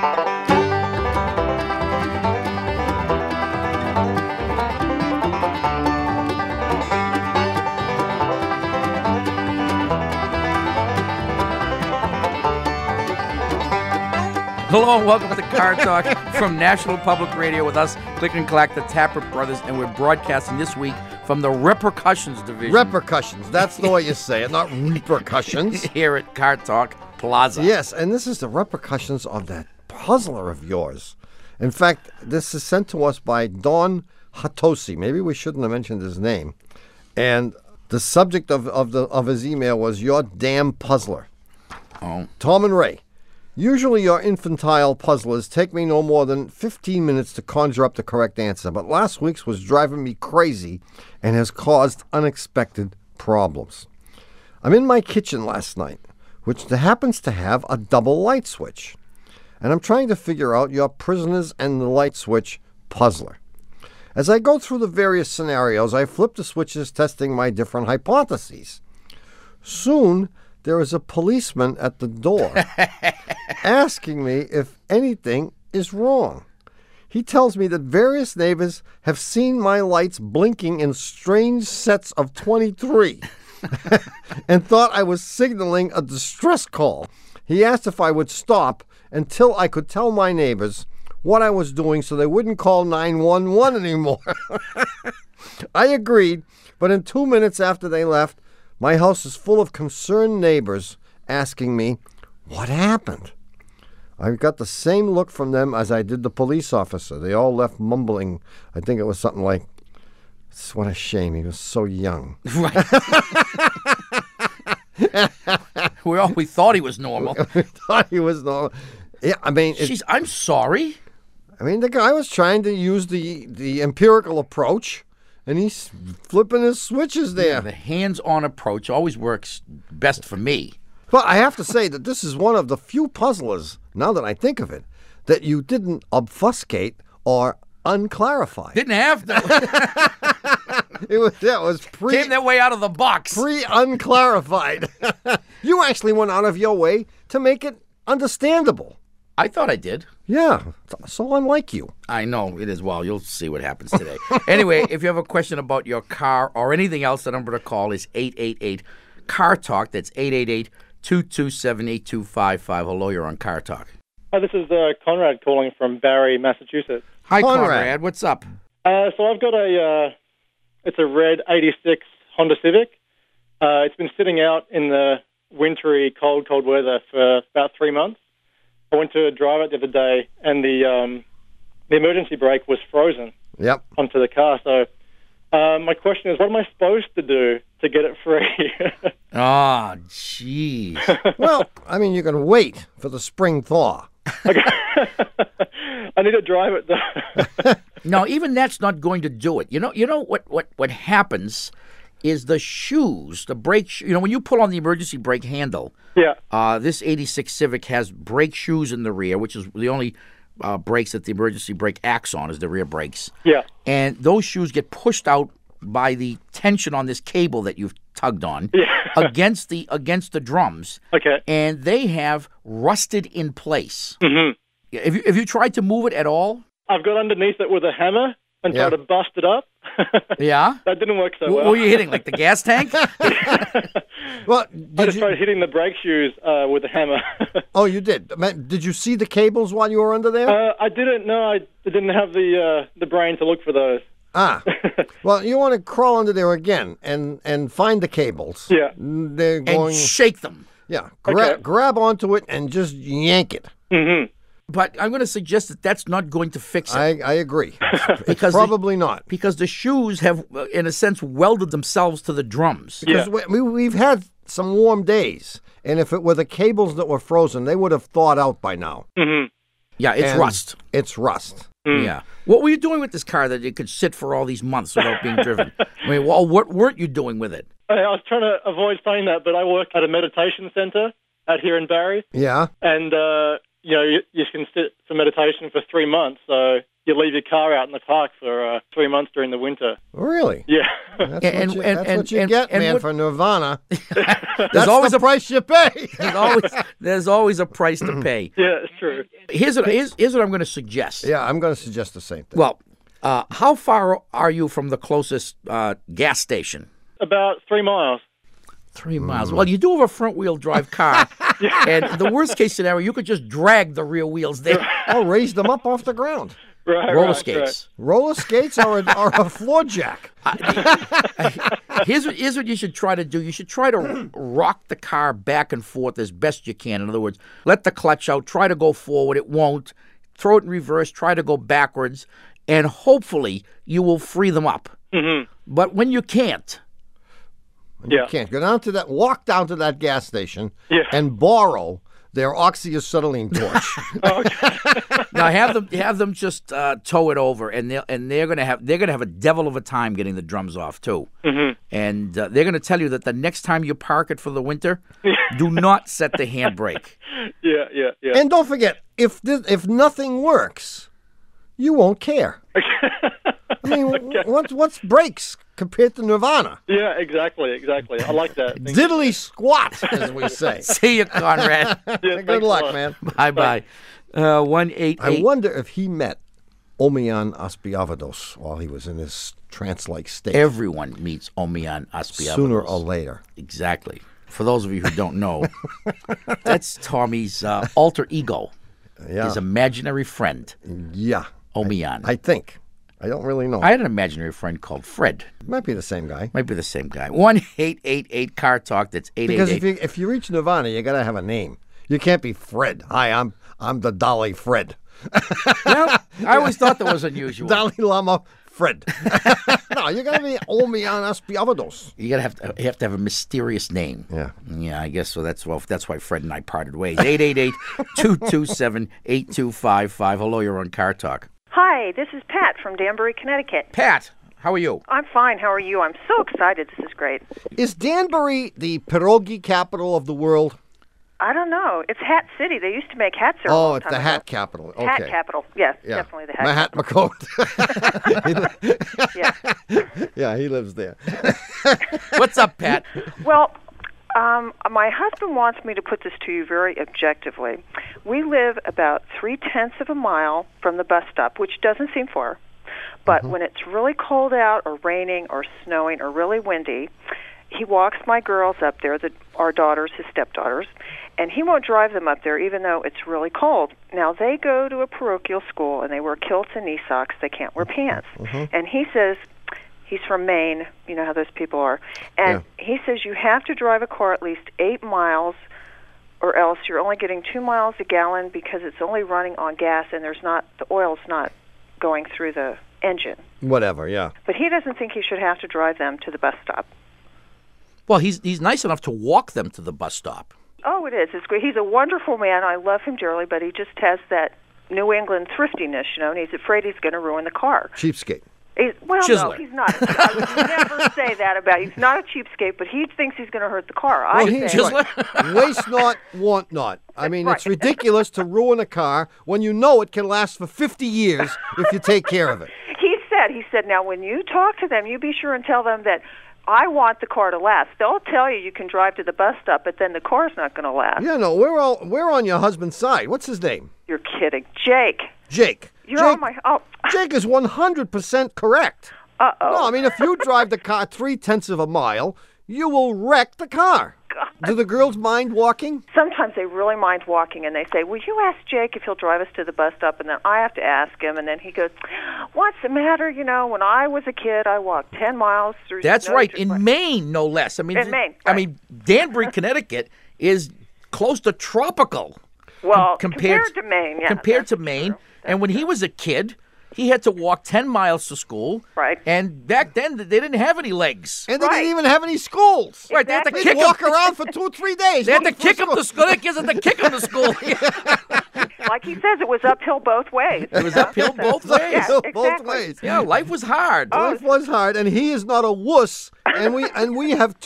Hello and welcome to Car Talk from National Public Radio with us, Click and Clack, the Tappert Brothers, and we're broadcasting this week from the Repercussions Division. Repercussions, that's the way you say it, not repercussions. Here at Car Talk Plaza. Yes, and this is the repercussions of that puzzler of yours. In fact, this is sent to us by Don Hatosi. Maybe we shouldn't have mentioned his name. And the subject of his email was your damn puzzler. Oh. Tom and Ray. Usually your infantile puzzlers take me no more than 15 minutes to conjure up the correct answer, but last week's was driving me crazy and has caused unexpected problems. I'm in my kitchen last night, which happens to have a double light switch, and I'm trying to figure out your prisoners and the light switch puzzler. As I go through the various scenarios, I flip the switches testing my different hypotheses. Soon, there is a policeman at the door asking me if anything is wrong. He tells me that various neighbors have seen my lights blinking in strange sets of 23 and thought I was signaling a distress call. He asked if I would stop until I could tell my neighbors what I was doing so they wouldn't call 911 anymore. I agreed, but in 2 minutes after they left, my house is full of concerned neighbors asking me, what happened? I got the same look from them as I did the police officer. They all left mumbling. I think it was something like, what a shame, he was so young. Right. we thought he was normal. We thought he was normal. Yeah, I mean... I'm sorry. I mean, the guy was trying to use the empirical approach, and he's flipping his switches there. Yeah, the hands-on approach always works best for me. But I have to say that this is one of the few puzzlers, now that I think of it, that you didn't obfuscate or unclarify. Didn't have to. It was Came that way out of the box. Pre-unclarified. You actually went out of your way to make it understandable. I thought I did. Yeah, so I'm like you. I know it is. Well, you'll see what happens today. Anyway, if you have a question about your car or anything else, the number to call is 888-CAR-TALK. That's 888-227-8255. Hello, you're on Car Talk. Hi, this is Conrad calling from Barrie, Massachusetts. Hi, Conrad. What's up? So I've got it's a red 86 Honda Civic. It's been sitting out in the wintry, cold weather for about 3 months. I went to drive it the other day, and the emergency brake was frozen onto the car. So my question is, what am I supposed to do to get it free? Oh, jeez. Well, I mean, you can wait for the spring thaw. Okay. I need to drive it, though. No, even that's not going to do it. You know what happens is the shoes, the brake, when you pull on the emergency brake handle, this 86 Civic has brake shoes in the rear, which is the only brakes that the emergency brake acts on is the rear brakes. Yeah. And those shoes get pushed out by the tension on this cable that you've tugged on against the drums. Okay. And they have rusted in place. Mm-hmm. Have you tried to move it at all? I've got underneath it with a hammer and tried to bust it up. Yeah? That didn't work so well. What were you hitting, like the gas tank? Well, I just tried hitting the brake shoes with a hammer. Oh, you did? Did you see the cables while you were under there? I didn't. No, I didn't have the brain to look for those. Ah. Well, you want to crawl under there again and find the cables. Yeah. They're going... And shake them. Yeah. Grab onto it and just yank it. Mm-hmm. But I'm going to suggest that that's not going to fix it. I agree. Because probably not. Because the shoes have, in a sense, welded themselves to the drums. Because we've had some warm days, and if it were the cables that were frozen, they would have thawed out by now. Mm-hmm. Yeah, it's rust. It's rust. Mm. Yeah. What were you doing with this car that it could sit for all these months without being driven? I mean, what weren't you doing with it? I was trying to avoid saying that, but I work at a meditation center out here in Barrie. Yeah. And you can sit for meditation for 3 months. So you leave your car out in the park for 3 months during the winter. Really? Yeah. That's what you get, man, for Nirvana. There's always a price you pay. there's always a price to pay. Yeah, it's true. Here's what I'm going to suggest. Yeah, I'm going to suggest the same thing. Well, how far are you from the closest gas station? About 3 miles. 3 miles. Well, you do have a front-wheel drive car, and the worst-case scenario, you could just drag the rear wheels there. Or raise them up off the ground. Roller skates. Right. Roller skates or a floor jack. Here's what you should try to do. You should try to rock the car back and forth as best you can. In other words, let the clutch out. Try to go forward. It won't. Throw it in reverse. Try to go backwards. And hopefully you will free them up. Mm-hmm. But when you can't... You can't. Walk down to that gas station and borrow their oxyacetylene torch. Now have them just tow it over, and they're gonna have a devil of a time getting the drums off too. Mm-hmm. And they're gonna tell you that the next time you park it for the winter, do not set the handbrake. Yeah. And don't forget, if nothing works, you won't care. I mean, what's brakes compared to Nirvana? Yeah, exactly. I like that. Diddly squat, as we say. See you, Conrad. Good luck, man. Bye. 188. I wonder if he met Omiyan Aspiavados while he was in his trance-like state. Everyone meets Omiyan Aspiavados. Sooner or later. Exactly. For those of you who don't know, that's Tommy's alter ego. Yeah. His imaginary friend. Yeah. Omiyan. I think. I don't really know. I had an imaginary friend called Fred. Might be the same guy. 1-888-CAR-TALK. That's 888. Because if you reach Nirvana, you got to have a name. You can't be Fred. Hi, I'm the Dalai Fred. Well, I always thought that was unusual. Dalai Lama Fred. No, you got to be Omiyan Aspiavados. You have to have a mysterious name. Yeah, I guess so. That's why Fred and I parted ways. 888-227-8255. Hello, you're on Car Talk. Hi, this is Pat from Danbury, Connecticut. Pat, how are you? I'm fine. How are you? I'm so excited. This is great. Is Danbury the pierogi capital of the world? I don't know. It's Hat City. They used to make hats there. Oh, it's the hat capital. Okay. Hat capital. Yes, yeah. Definitely the hat Mahatma capital. Yeah. Yeah, he lives there. What's up, Pat? Well, my husband wants me to put this to you very objectively. We live about 0.3 of a mile from the bus stop, which doesn't seem far. But when it's really cold out or raining or snowing or really windy, he walks my girls up there, our daughters, his stepdaughters, and he won't drive them up there even though it's really cold. Now, they go to a parochial school, and they wear kilts and knee socks. They can't wear pants. And he says... He's from Maine. You know how those people are. And he says you have to drive a car at least 8 miles or else you're only getting 2 miles a gallon because it's only running on gas and the oil's not going through the engine. Whatever, yeah. But he doesn't think he should have to drive them to the bus stop. Well, he's nice enough to walk them to the bus stop. Oh, it is. It's great. He's a wonderful man. I love him dearly, but he just has that New England thriftiness, and he's afraid he's going to ruin the car. Cheapskate. No, Chiseler. He's not. I would never say that about him. He's not a cheapskate, but he thinks he's going to hurt the car. Chiseler? Waste not, want not. I mean, it's ridiculous to ruin a car when you know it can last for 50 years if you take care of it. He said, now when you talk to them, you be sure and tell them that I want the car to last. They'll tell you can drive to the bus stop, but then the car's not going to last. Yeah, no, we're on your husband's side. What's his name? You're kidding. Jake. You're on my... Oh. Jake is 100% correct. Uh-oh. No, I mean, if you drive the car 0.3 of a mile, you will wreck the car. God. Do the girls mind walking? Sometimes they really mind walking, and they say, will you ask Jake if he'll drive us to the bus stop? And then I have to ask him, and then he goes, what's the matter? When I was a kid, I walked 10 miles through... That's right, in Maine, no less. In Maine, right. I mean, Danbury, Connecticut is close to tropical. Well, compared to Maine, yeah. Compared to Maine. And when he was a kid, he had to walk 10 miles to school. Right. And back then, they didn't have any legs. And they didn't even have any schools. Right. They had to They'd kick walk him. around for 2 or 3 days. They had to kick him to school. They had to kick him to school. Like he says, it was uphill both ways. It was uphill both ways. Yeah, Both exactly. ways. Yeah, life was hard. Life was hard, and he is not a wuss. And we have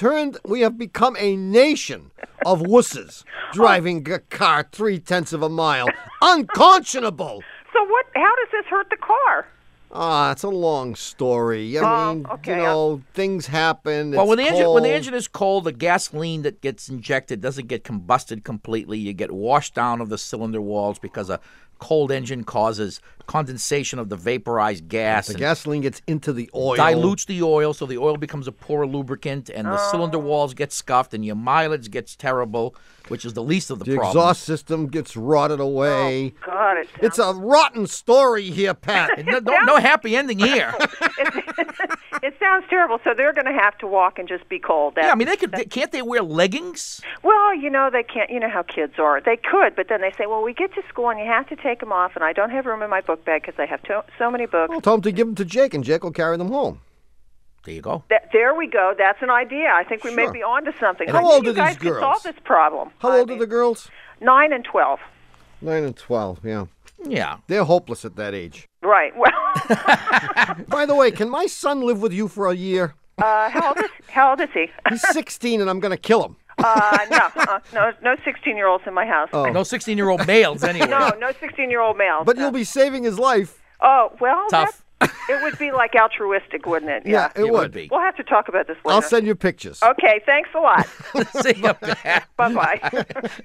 become a nation of wusses driving a car 0.3 of a mile Unconscionable. So what? How does this hurt the car? It's a long story. I mean, okay, things happen. Well, it's when the cold. engine is cold, the gasoline that gets injected doesn't get combusted completely. You get washed down of the cylinder walls because a cold engine causes condensation of the vaporized gas. The and gasoline gets into the oil. dilutes the oil, so the oil becomes a poor lubricant, and the cylinder walls get scuffed, and your mileage gets terrible, which is the least of the The problems. exhaust system gets rotted away. Oh, God, It's a rotten story here, Pat. No happy ending here. it sounds terrible. So they're going to have to walk and just be cold. Yeah, I mean, can't they wear leggings? Well, they can't. You know how kids are. They could, but then they say, well, we get to school and you have to take them off, and I don't have room in my book bag because I have so many books. Well, tell him to give them to Jake, and Jake will carry them home. There you go. There we go. That's an idea. I think we may Sure. be onto something. And I how think old you are guys these girls? could solve this problem. How old are the girls? 9 and 12. 9 and 12, yeah. Yeah. They're hopeless at that age. Right. Well, By the way, can my son live with you for a year? how old is he? He's 16, and I'm going to kill him. No 16-year-olds in my house. Oh. No 16-year-old males anyway. No 16-year-old males. But you'll be saving his life. Oh, well, Tough. it would be like altruistic, wouldn't it? Yeah, it would be. We'll have to talk about this later. I'll send you pictures. Okay, thanks a lot. See you back. Bye-bye.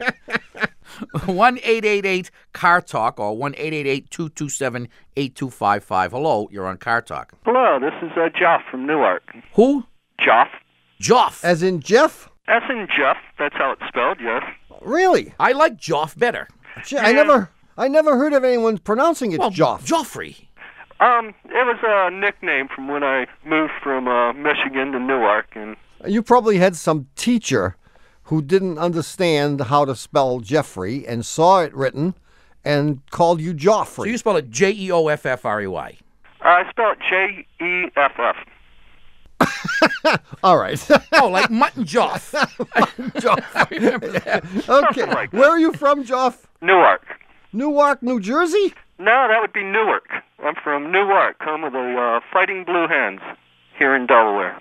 1-888-CAR-TALK or 1-888-227-8255. Hello, you're on Car Talk. Hello, this is Joff from Newark. Who? Joff. Joff. As in Jeff? As in Jeff, that's how it's spelled, yes. Really? I like Joff better. I never heard of anyone pronouncing it Joff. Joffrey. It was a nickname from when I moved from Michigan to Newark, and You probably had some teacher who didn't understand how to spell Jeffrey and saw it written and called you Joffrey. So you spell it Jeoffrey. I spell it Jeff. All right. Oh, like mutton Joff. Joff. Remember that? Okay. like that. Where are you from, Joff? Newark. Newark, New Jersey? No, that would be Newark. I'm from Newark, home of the Fighting Blue Hens here in Delaware.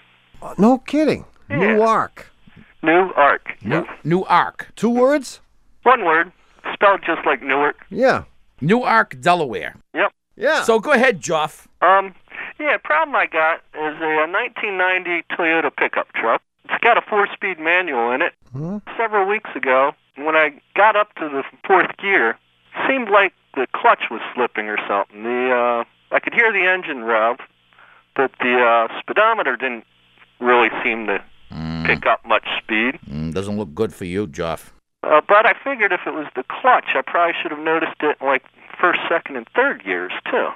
No kidding. Yeah. Newark. Newark. Yes. Newark. 2 words? One word, spelled just like Newark. Yeah. Newark, Delaware. Yep. Yeah. So go ahead, Joff. Problem I got is a 1990 Toyota pickup truck. It's got a 4-speed manual in it. Several weeks ago, when I got up to the 4th gear, seemed like the clutch was slipping or something. I could hear the engine rev, but the speedometer didn't really seem to pick up much speed. Doesn't look good for you, Joff. But I figured if it was the clutch, I probably should have noticed it in like 1st, 2nd, and 3rd gears, too.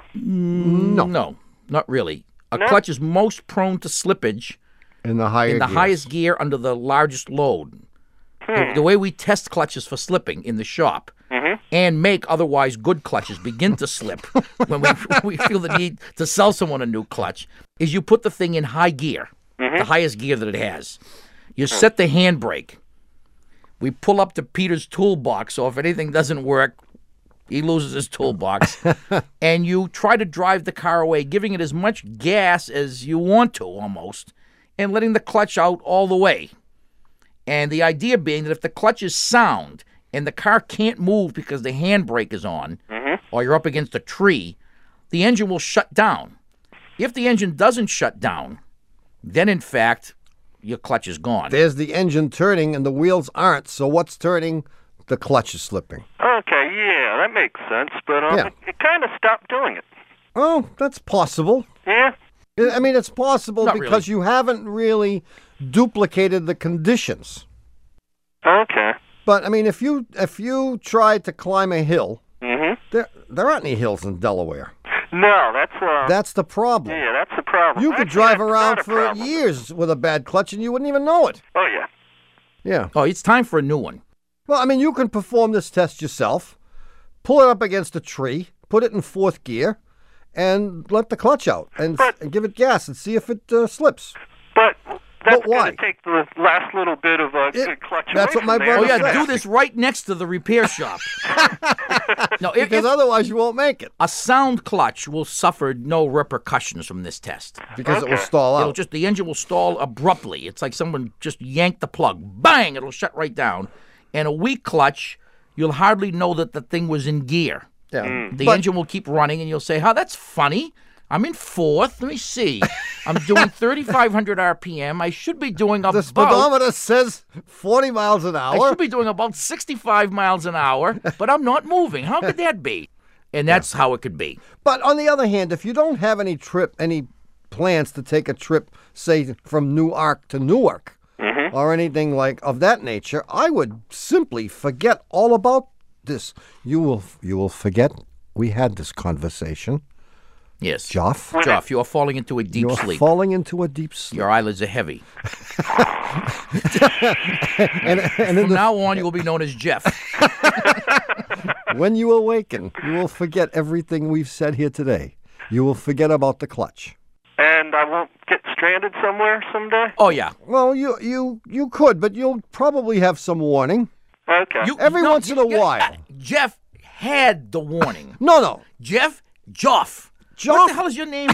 No, not really. A clutch is most prone to slippage in the higher gears. highest gear under the largest load. The way we test clutches for slipping in the shop and make otherwise good clutches begin to slip when we feel the need to sell someone a new clutch is you put the thing in high gear, the highest gear that it has. You set the handbrake. We pull up to Peter's toolbox, so if anything doesn't work, he loses his toolbox. And you try to drive the car away, giving it as much gas as you want to almost, and letting the clutch out all the way. And the idea being that if the clutch is sound and the car can't move because the handbrake is on or you're up against a tree, the engine will shut down. If the engine doesn't shut down, then in fact, your clutch is gone. There's the engine turning and the wheels aren't, so what's turning? The clutch is slipping. Okay, yeah, that makes sense, but it kind of stopped doing it. Oh, that's possible. Yeah? I mean, it's possible Not because really. you haven't really duplicated the conditions. Okay. But I mean, if you tried to climb a hill, there aren't any hills in Delaware. No, That's the problem. yeah, that's the problem. You could Actually, drive that's around not a for problem. years with a bad clutch and you wouldn't even know it. Oh, yeah. Yeah. Oh, it's time for a new one. Well, I mean, you can perform this test yourself. Pull it up against a tree, put it in 4th gear, and let the clutch out and give it gas and see if it slips. But that's why? going to take the last little bit of a good clutch that's away what my from there. Oh, brother yeah, said. do this right next to the repair shop. No, Because otherwise you won't make it. a sound clutch will suffer no repercussions from this test. Because it will stall out. The engine will stall abruptly. It's like someone just yanked the plug. Bang! It'll shut right down. And a weak clutch, you'll hardly know that the thing was in gear. Yeah. The engine will keep running, and you'll say, that's funny. I'm in fourth. Let me see. I'm doing 3,500 RPM. I should be doing about... The speedometer says 40 miles an hour. I should be doing about 65 miles an hour, but I'm not moving. How could that be? And that's how it could be. But on the other hand, if you don't have any plans to take a trip, say, from Newark to Newark, or anything like of that nature, I would simply forget all about this. You will forget we had this conversation. Yes. Joff, you are falling into a deep sleep. You're falling into a deep sleep. Your eyelids are heavy. and From now on, you will be known as Jeff. When you awaken, you will forget everything we've said here today. You will forget about the clutch. And I won't get stranded somewhere someday? Oh, yeah. Well, you could, but you'll probably have some warning. Okay. Every once in a while. Jeff had the warning. No. Jeff Joff. Joff? What the hell is your name?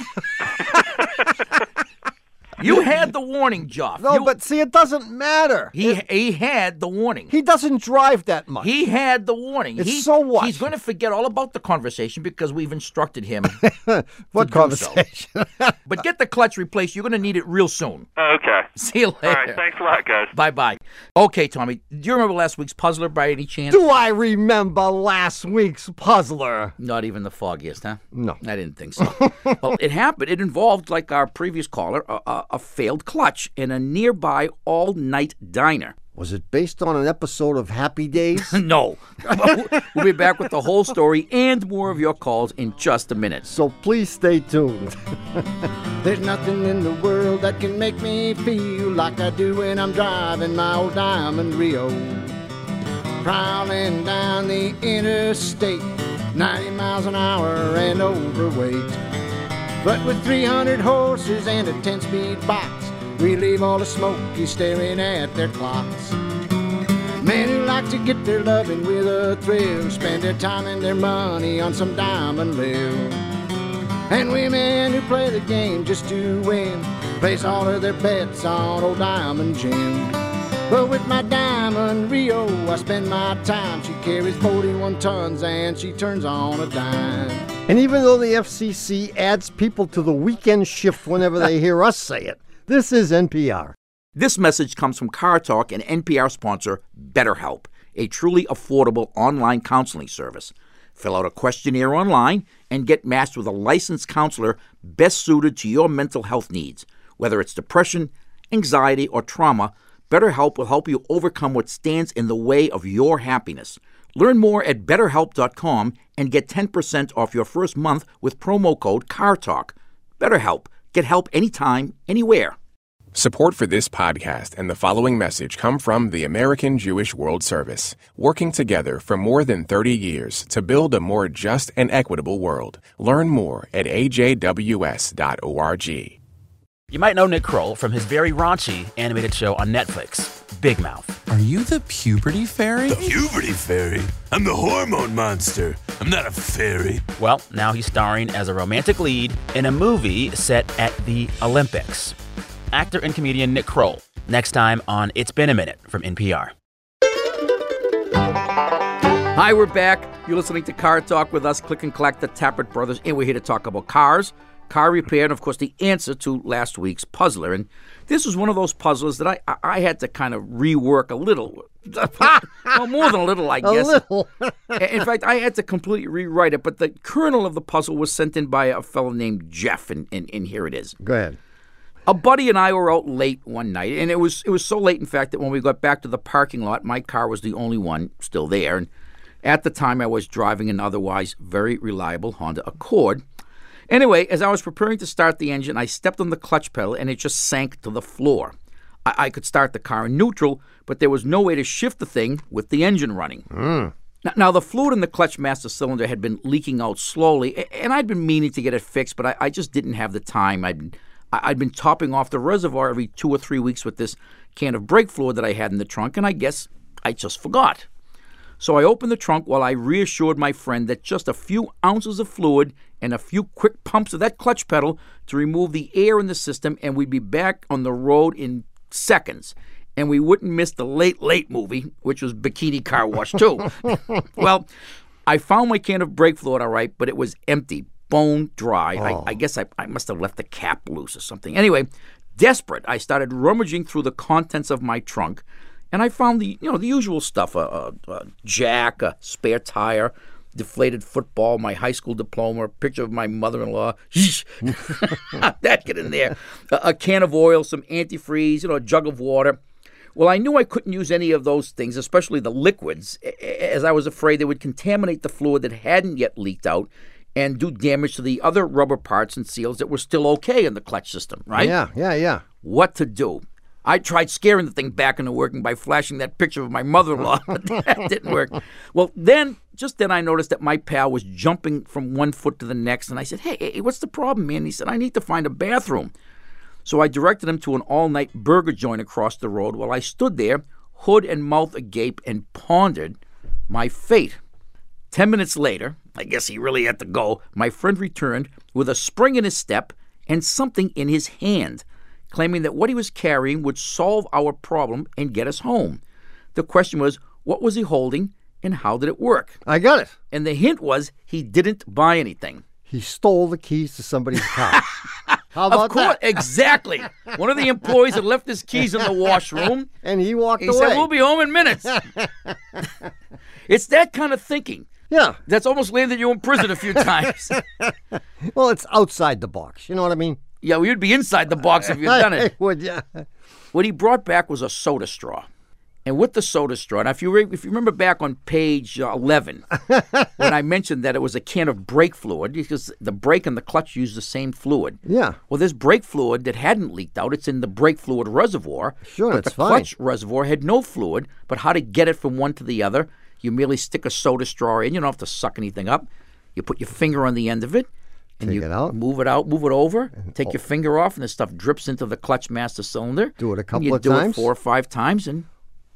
You had the warning, Joff. No, but see, it doesn't matter. He had the warning. He doesn't drive that much. He had the warning. So what? He's going to forget all about the conversation because we've instructed him. What conversation? So. But get the clutch replaced. You're going to need it real soon. Okay. See you later. All right, thanks a lot, guys. Bye-bye. Okay, Tommy, do you remember last week's puzzler by any chance? Do I remember last week's puzzler? Not even the foggiest, huh? No. I didn't think so. Well, it happened. It involved, like our previous caller, a failed clutch in a nearby all-night diner. Was it based on an episode of Happy Days? No. We'll be back with the whole story and more of your calls in just a minute. So please stay tuned. There's nothing in the world that can make me feel like I do when I'm driving my old Diamond Rio. Prowling down the interstate, 90 miles an hour and overweight. But with 300 horses and a 10-speed box, we leave all the smokies staring at their clocks. Men who like to get their loving with a thrill, spend their time and their money on some Diamond Live. And women who play the game just to win, place all of their bets on old Diamond Jim. But with my Diamond Rio, I spend my time. She carries 41 tons and she turns on a dime. And even though the FCC adds people to the weekend shift whenever they hear us say it, this is NPR. This message comes from Car Talk and NPR sponsor BetterHelp, a truly affordable online counseling service. Fill out a questionnaire online and get matched with a licensed counselor best suited to your mental health needs. Whether it's depression, anxiety, or trauma, BetterHelp will help you overcome what stands in the way of your happiness. Learn more at BetterHelp.com and get 10% off your first month with promo code CARTALK. BetterHelp. Get help anytime, anywhere. Support for this podcast and the following message come from the American Jewish World Service, working together for more than 30 years to build a more just and equitable world. Learn more at ajws.org. You might know Nick Kroll from his very raunchy animated show on Netflix, Big Mouth. Are you the puberty fairy? The puberty fairy? I'm the hormone monster. I'm not a fairy. Well, now he's starring as a romantic lead in a movie set at the Olympics. Actor and comedian Nick Kroll, next time on It's Been a Minute from NPR. Hi, we're back. You're listening to Car Talk with us, Click and Clack, the Tappert Brothers, and we're here to talk about cars, car repair, and, of course, the answer to last week's puzzler. And this was one of those puzzlers that I had to kind of rework a little. Well, more than a little, I guess. A little. In fact, I had to completely rewrite it, but the kernel of the puzzle was sent in by a fellow named Jeff, and here it is. Go ahead. A buddy and I were out late one night, and it was so late, in fact, that when we got back to the parking lot, my car was the only one still there. And at the time, I was driving an otherwise very reliable Honda Accord. Anyway, as I was preparing to start the engine, I stepped on the clutch pedal, and it just sank to the floor. I could start the car in neutral, but there was no way to shift the thing with the engine running. Now, the fluid in the clutch master cylinder had been leaking out slowly, and I'd been meaning to get it fixed, but I just didn't have the time. I'd been topping off the reservoir every 2 or 3 weeks with this can of brake fluid that I had in the trunk, and I guess I just forgot. So I opened the trunk while I reassured my friend that just a few ounces of fluid and a few quick pumps of that clutch pedal to remove the air in the system, and we'd be back on the road in seconds. and we wouldn't miss the Late Late movie, which was Bikini Car Wash too. Well, I found my can of brake fluid all right, but it was empty, bone dry. I guess I must have left the cap loose or something. Anyway, desperate, I started rummaging through the contents of my trunk, and I found the usual stuff: a jack, a spare tire, deflated football, my high school diploma, a picture of my mother-in-law. How'd that get in there? A can of oil, some antifreeze, a jug of water. Well, I knew I couldn't use any of those things, especially the liquids, as I was afraid they would contaminate the fluid that hadn't yet leaked out and do damage to the other rubber parts and seals that were still okay in the clutch system, right? Yeah. What to do? I tried scaring the thing back into working by flashing that picture of my mother-in-law, but that didn't work. Well, just then I noticed that my pal was jumping from one foot to the next, and I said, hey, what's the problem, man? He said, I need to find a bathroom. So I directed him to an all-night burger joint across the road while I stood there, hood and mouth agape, and pondered my fate. 10 minutes later, I guess he really had to go, my friend returned with a spring in his step and something in his hand, claiming that what he was carrying would solve our problem and get us home. The question was, what was he holding and how did it work? I got it. And the hint was he didn't buy anything. He stole the keys to somebody's car. How about of course, that? Exactly. One of the employees had left his keys in the washroom. And he walked away. He said, we'll be home in minutes. It's that kind of thinking. Yeah. That's almost landed you in prison a few times. Well, it's outside the box. You know what I mean? Yeah, well, you'd be inside the box if you'd done it. I would, yeah. What he brought back was a soda straw. And with the soda straw, now if you remember back on page 11, when I mentioned that it was a can of brake fluid, because the brake and the clutch use the same fluid. Yeah. Well, this brake fluid that hadn't leaked out, it's in the brake fluid reservoir. Sure, but that's the clutch reservoir had no fluid, but how to get it from one to the other, you merely stick a soda straw in. You don't have to suck anything up. You put your finger on the end of it, and Take it out. Move it over, take your finger off, and the stuff drips into the clutch master cylinder. Do it a couple of times. You do it 4 or 5 times, and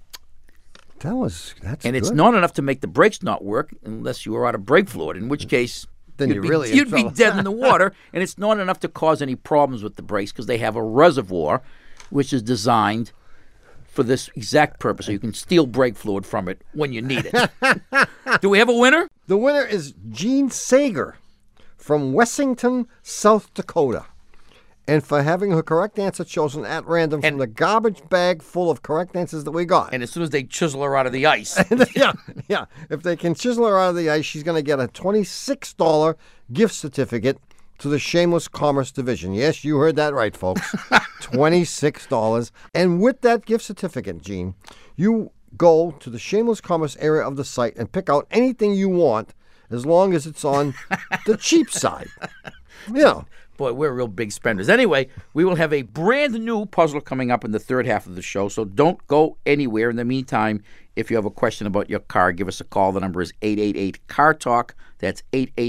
that's and good. it's not enough to make the brakes not work unless you were out of brake fluid, in which case then you'd be dead in the water, and it's not enough to cause any problems with the brakes because they have a reservoir which is designed for this exact purpose, so you can steal brake fluid from it when you need it. Do we have a winner? The winner is Gene Sager from Wessington, South Dakota. And for having her correct answer chosen at random from the garbage bag full of correct answers that we got. And as soon as they chisel her out of the ice. Yeah. If they can chisel her out of the ice, she's going to get a $26 gift certificate to the Shameless Commerce Division. Yes, you heard that right, folks. $26. And with that gift certificate, Gene, you go to the Shameless Commerce area of the site and pick out anything you want as long as it's on the cheap side. Yeah. Boy, we're real big spenders. Anyway, we will have a brand new puzzle coming up in the third half of the show, so don't go anywhere. In the meantime, if you have a question about your car, give us a call. The number is 888-CAR-TALK. That's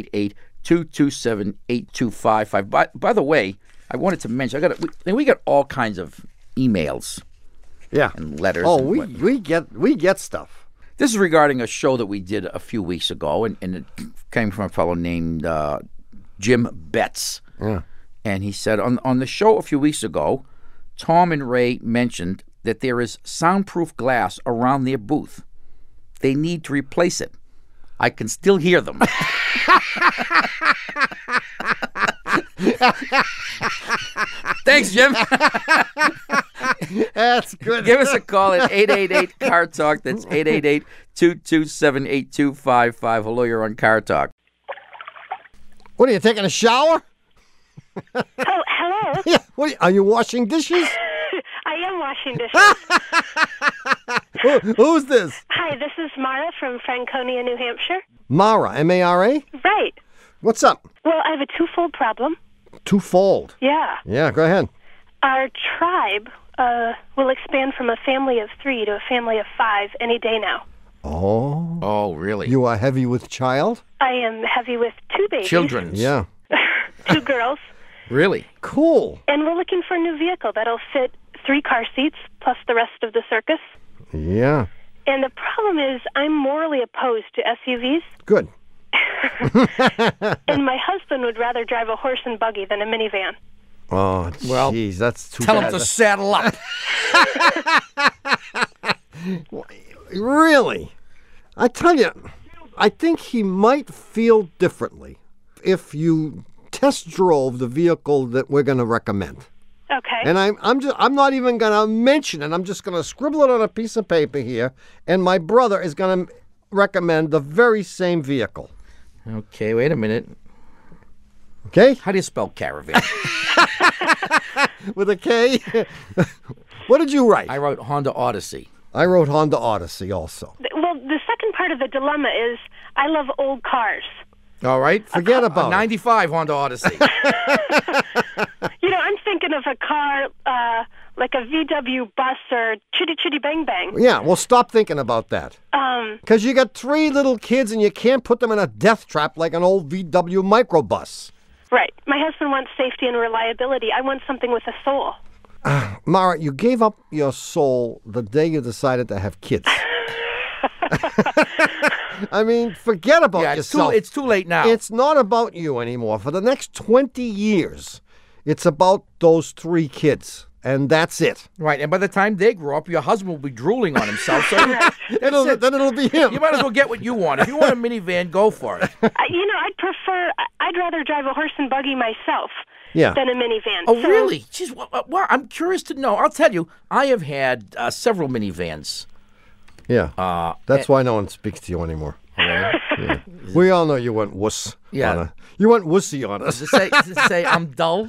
888-227-8255. By the way, I wanted to mention, we got all kinds of emails. Yeah. And letters. Oh, we get stuff. This is regarding a show that we did a few weeks ago, and it came from a fellow named Jim Betts. Yeah. And he said, on the show a few weeks ago, Tom and Ray mentioned that there is soundproof glass around their booth. They need to replace it. I can still hear them. Thanks, Jim. That's good. Give us a call at 888-CAR-TALK. That's 888-227-8255. Hello, you're on Car Talk. What, are you taking a shower? Oh, hello. Yeah. Are you washing dishes? I am washing dishes. Who's this? Hi, this is Mara from Franconia, New Hampshire. Mara, M-A-R-A? Right. What's up? Well, I have a twofold problem. Twofold? Yeah. Yeah, go ahead. Our tribe will expand from a family of 3 to a family of 5 any day now. Oh, really? You are heavy with child? I am heavy with 2 babies. Children. Yeah. 2 girls. Really? Cool. And we're looking for a new vehicle that'll fit 3 car seats plus the rest of the circus. Yeah. And the problem is I'm morally opposed to SUVs. Good. And my husband would rather drive a horse and buggy than a minivan. Oh, well, jeez, that's too tell bad. him to saddle up. Really? I tell you, I think he might feel differently if you test drove the vehicle that we're going to recommend. Okay. And I'm not even going to mention it. I'm just going to scribble it on a piece of paper here, and my brother is going to recommend the very same vehicle. Okay, wait a minute. Okay? How do you spell caravan? With a K? What did you write? I wrote Honda Odyssey. I wrote Honda Odyssey also. Well, the second part of the dilemma is I love old cars. All right. Forget about it. 95 Honda Odyssey. I'm thinking of a car like a VW bus or Chitty Chitty Bang Bang. Yeah, well, stop thinking about that. Because you got 3 little kids and you can't put them in a death trap like an old VW microbus. Right. My husband wants safety and reliability. I want something with a soul. Mara, you gave up your soul the day you decided to have kids. I mean, forget about yourself. It's too late now. It's not about you anymore. For the next 20 years, it's about those 3 kids. And that's it. Right, and by the time they grow up, your husband will be drooling on himself. So then it'll be him. You might as well get what you want. If you want a minivan, go for it. I'd rather drive a horse and buggy myself than a minivan. Oh, really? Jeez, well, I'm curious to know. I'll tell you, I have had several minivans. Yeah. That's why no one speaks to you anymore. Yeah. We all know you went wuss. Yeah. You went wussy on us. Does it say I'm dull?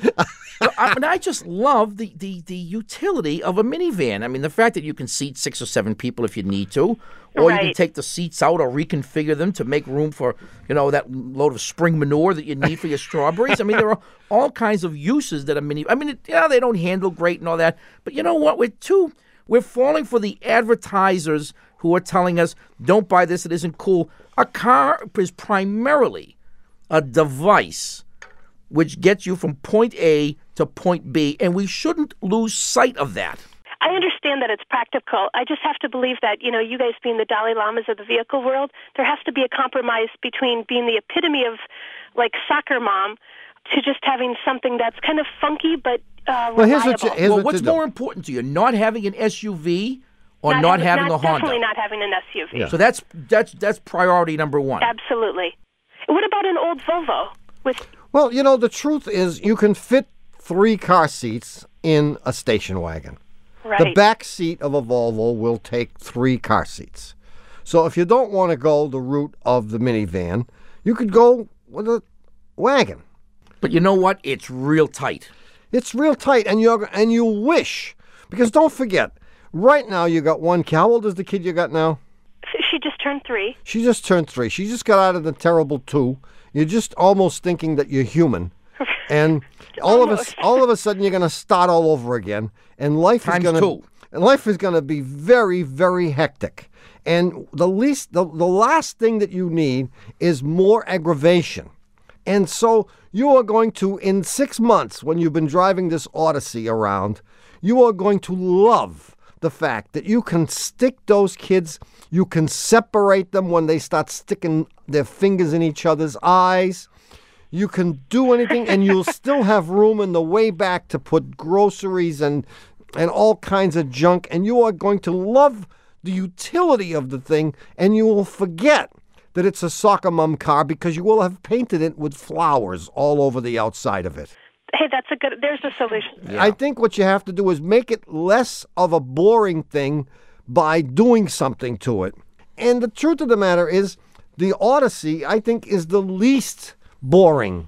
I just love the utility of a minivan. I mean, the fact that you can seat 6 or 7 people if you need to, or you can take the seats out or reconfigure them to make room for, that load of spring manure that you need for your strawberries. I mean, there are all kinds of uses that a minivan. I mean, they don't handle great and all that, but you know what? We're falling for the advertisers who are telling us, don't buy this, it isn't cool. A car is primarily a device which gets you from point A to point B, and we shouldn't lose sight of that. I understand that it's practical. I just have to believe that, you guys being the Dalai Lamas of the vehicle world, there has to be a compromise between being the epitome of, like, soccer mom to just having something that's kind of funky but reliable. What's more important to you, not having an SUV or not having a Honda? Definitely not having an SUV. Yeah. So that's priority number 1. Absolutely. What about an old Volvo? Well, the truth is you can fit 3 car seats in a station wagon. Right. The back seat of a Volvo will take 3 car seats. So if you don't want to go the route of the minivan, you could go with a wagon. But you know what? It's real tight. It's real tight, and you wish, because don't forget, right now you got 1 kid. How old is the kid you got now? She just turned 3. She just turned 3. She just got out of the terrible 2. You're just almost thinking that you're human, and all of a sudden you're going to start all over again, and life is going to be very, very hectic. And the last thing that you need is more aggravation. And so you are going to, in 6 months, when you've been driving this Odyssey around, you are going to love the fact that you can stick those kids, you can separate them when they start sticking their fingers in each other's eyes. You can do anything, and you'll still have room in the way back to put groceries and all kinds of junk, and you are going to love the utility of the thing, and you will forget that it's a soccer mom car because you will have painted it with flowers all over the outside of it. Hey, there's a solution. Yeah. I think what you have to do is make it less of a boring thing by doing something to it. And the truth of the matter is, the Odyssey, I think, is the least boring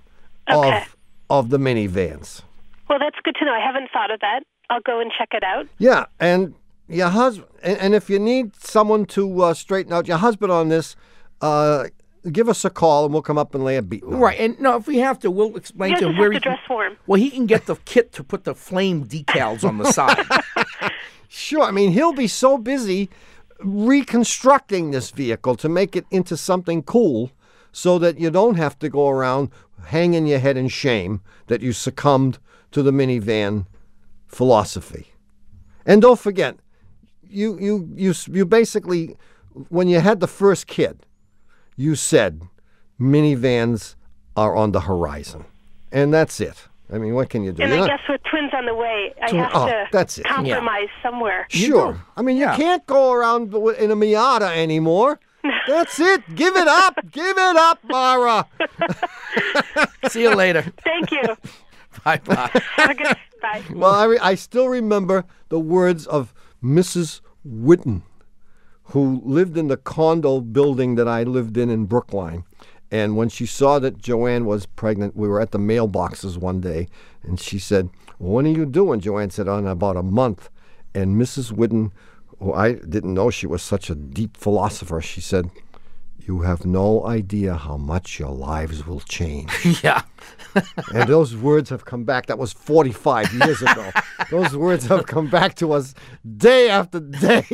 of the minivans. Well, that's good to know. I haven't thought of that. I'll go and check it out. Yeah, and your husband, and if you need someone to straighten out your husband on this, give us a call and we'll come up and lay a beat. Right, and no, if we have to, we'll explain to him where he can dress for him. Well, he can get the kit to put the flame decals on the side. Sure, I mean, he'll be so busy reconstructing this vehicle to make it into something cool so that you don't have to go around hanging your head in shame that you succumbed to the minivan philosophy. And don't forget, you basically, when you had the first kid, you said minivans are on the horizon. And that's it. I mean, what can you do? And I guess with twins on the way, I have to that's it. compromise somewhere. Sure. I mean, you can't go around in a Miata anymore. That's it. Give it up. Give it up, Mara. See you later. Thank you. Bye-bye. Have a good bye. Well, I still remember the words of Mrs. Whitten, who lived in the condo building that I lived in Brookline. And when she saw that Joanne was pregnant, we were at the mailboxes one day, and she said, well, when are you doing? Joanne said, in about a month. And Mrs. Whitten, who I didn't know she was such a deep philosopher, she said, you have no idea how much your lives will change. Yeah. And those words have come back. That was 45 years ago. Those words have come back to us day after day.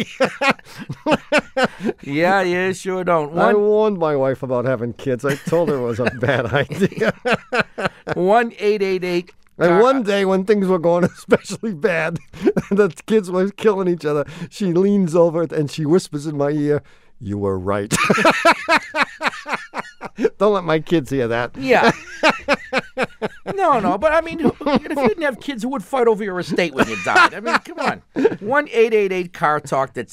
Yeah, you sure don't. I warned my wife about having kids. I told her it was a bad idea. 1-888. And one day when things were going especially bad, the kids were killing each other, she leans over and she whispers in my ear, you were right. Don't let my kids hear that. Yeah. No, but I mean, if you didn't have kids, who would fight over your estate when you died? I mean, come on. 1-888-CAR-TALK. That's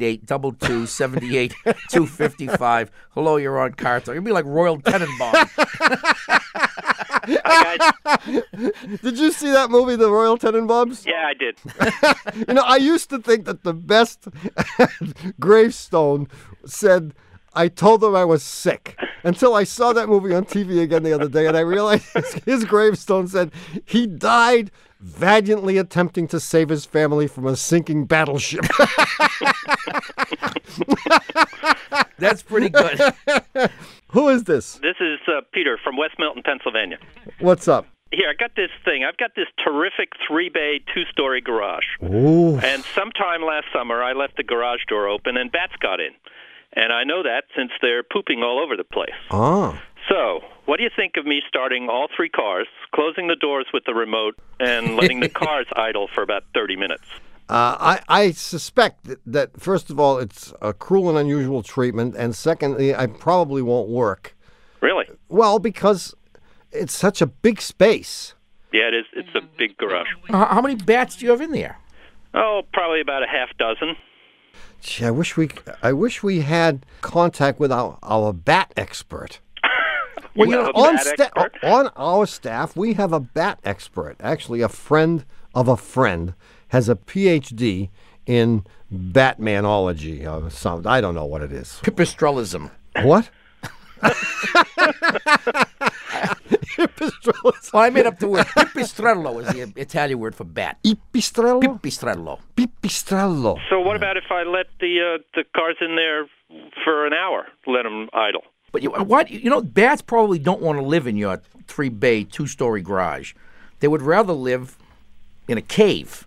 888-228-255. Hello, you're on Car Talk. You'll be like Royal Tenenbaum. Hi, guys. Did you see that movie, The Royal Tenenbaums? Yeah, I did. I used to think that the best gravestone said, I told them I was sick, until I saw that movie on TV again the other day, and I realized his gravestone said he died valiantly attempting to save his family from a sinking battleship. That's pretty good. Who is this? This is Peter from West Milton, Pennsylvania. What's up? Here, I got this thing. I've got this terrific 3-bay, 2-story garage. Ooh. And sometime last summer, I left the garage door open and bats got in. And I know that since they're pooping all over the place. Oh. So, what do you think of me starting all 3 cars, closing the doors with the remote, and letting the cars idle for about 30 minutes? I suspect that, first of all, it's a cruel and unusual treatment, and secondly, I probably won't work. Really? Well, because it's such a big space. Yeah, it is. It's a big garage. How many bats do you have in there? Oh, probably about a half dozen. Gee, I wish we had contact with our bat expert. Well, on our staff, we have a bat expert. Actually, a friend of a friend has a PhD in Batmanology. I don't know what it is. Pipistrellism. What? Well, I made up the word. Pipistrello is the Italian word for bat. Pipistrello? Pipistrello. Pipistrello. So what about if I let the cars in there for an hour, let them idle? But bats probably don't want to live in your 3-bay, 2-story garage. They would rather live in a cave.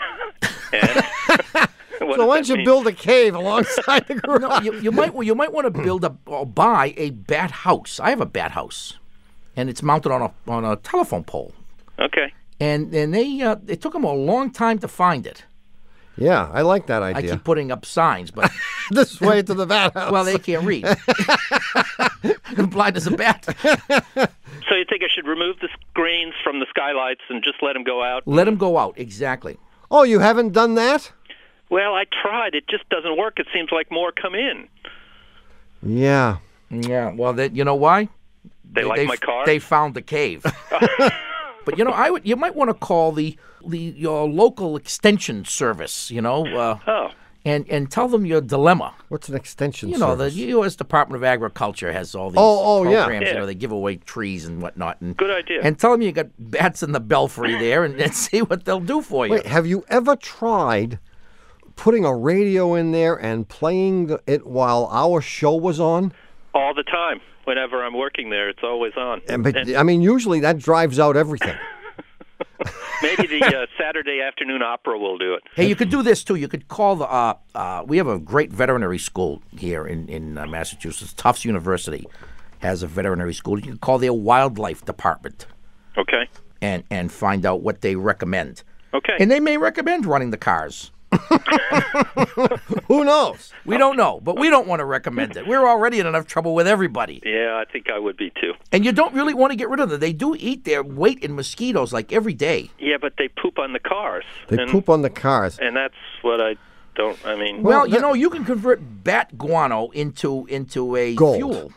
So why don't you build a cave alongside the garage? No, you might want to build or buy a bat house. I have a bat house, and it's mounted on a telephone pole. Okay. And it took them a long time to find it. Yeah, I like that idea. I keep putting up signs, but this way to the bat house. Well, they can't read. I'm blind as a bat. So you think I should remove the screens from the skylights and just let them go out? Let them go out, exactly. Oh, you haven't done that? Well, I tried. It just doesn't work. It seems like more come in. Yeah. Yeah. Well, you know why? They like my car? They found the cave. But you might want to call your local extension service. And tell them your dilemma. What's an extension service? The U.S. Department of Agriculture has all these programs. Yeah. They give away trees and whatnot. And, good idea. And tell them you got bats in the belfry there, and see what they'll do for you. Wait, have you ever tried putting a radio in there and playing it while our show was on? All the time. Whenever I'm working there, it's always on. Usually that drives out everything. Maybe the Saturday afternoon opera will do it. Hey, you could do this, too. You could call we have a great veterinary school here in Massachusetts. Tufts University has a veterinary school. You can call their wildlife department. Okay. And find out what they recommend. Okay. And they may recommend running the cars. Who knows? We don't know, but we don't want to recommend it. We're already in enough trouble with everybody. Yeah, I think I would be too. And you don't really want to get rid of them. They do eat their weight in mosquitoes like every day. Yeah, but they poop on the cars. They poop on the cars. And that's what I don't, I mean... Well, you know, you can convert bat guano into a gold. Fuel.